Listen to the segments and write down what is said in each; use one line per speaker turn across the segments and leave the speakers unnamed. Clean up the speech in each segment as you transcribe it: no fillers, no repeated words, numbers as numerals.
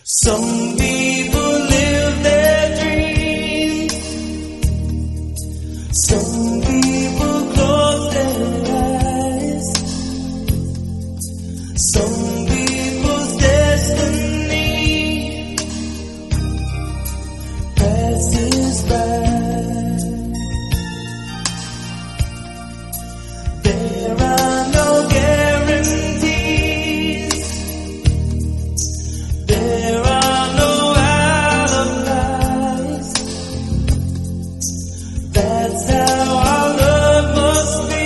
Some people live their dreams. Some people close their eyes. Some people's destiny passes by. There are no guarantees. There are no alibis. That's how our love must be.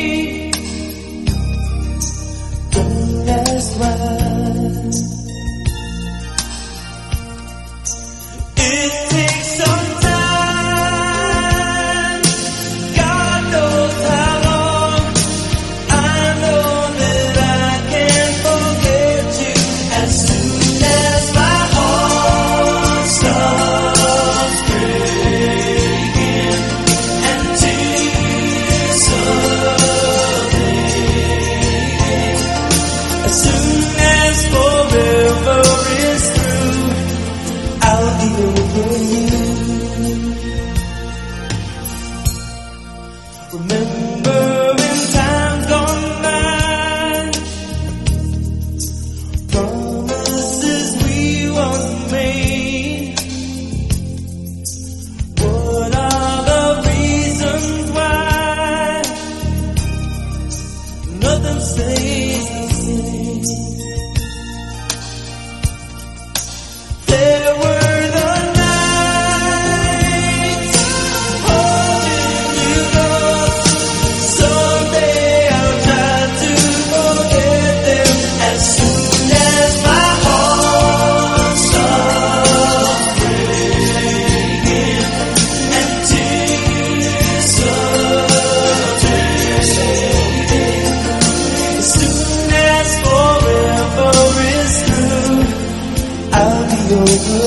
Don't ask why. It takes some time. God knows how long. I know that I can't forget you as soon as my heart stops breaking and tears start raining. As soon as forever is through, I'll be over you. Remembering times gone by, promises we once made. What are the reasons why nothing stays the same? There were the nights holding you close. Someday I'll try to forget them as soon as my heart stops breaking and tears start raining. As soon as forever is through, I'll be over